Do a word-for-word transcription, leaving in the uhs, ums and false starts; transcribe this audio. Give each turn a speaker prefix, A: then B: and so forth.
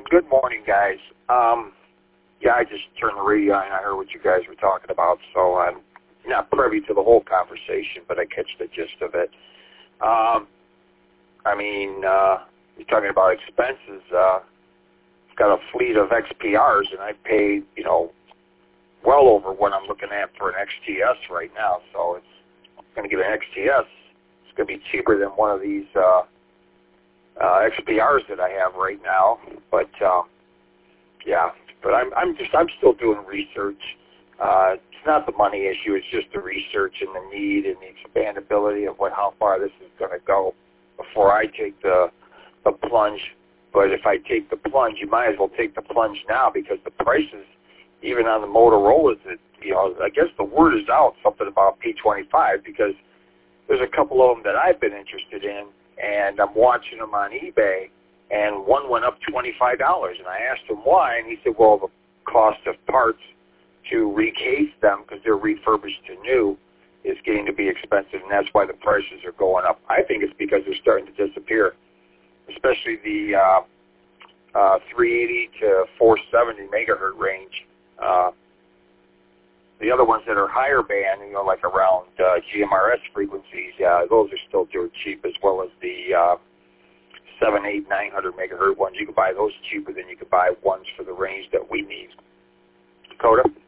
A: Good morning, guys. Um, yeah, I just turned the radio on and I heard what you guys were talking about, so I'm not privy to the whole conversation, but I catch the gist of it. Um, I mean, uh, you're talking about expenses. Uh, I've got a fleet of X P Rs, and I pay, you know, well over what I'm looking at for an X T S right now, so it's going to get an X T S. It's going to be cheaper than one of these uh, uh, X P Rs that I have right now, but uh, yeah, but I'm I'm just I'm still doing research. Uh, it's not the money issue; it's just the research and the need and the expandability of what how far this is going to go before I take the the plunge. But if I take the plunge, you might as well take the plunge now because the prices, even on the Motorola's, it, you know, I guess the word is out something about P twenty-five because there's a couple of them that I've been interested in, and I'm watching them on eBay, and one went up twenty-five dollars, and I asked him why, and he said, well, the cost of parts to recase them because they're refurbished to new is getting to be expensive, and that's why the prices are going up. I think it's because they're starting to disappear, especially the uh, uh, three eighty to four seventy megahertz range. Uh, the other ones that are higher band, you know, like around uh, G M R S frequencies, yeah, those are still dirt cheap, as well as the uh, seven, eight, nine hundred megahertz ones. You can buy those cheaper than you could buy ones for the range that we need. Dakota?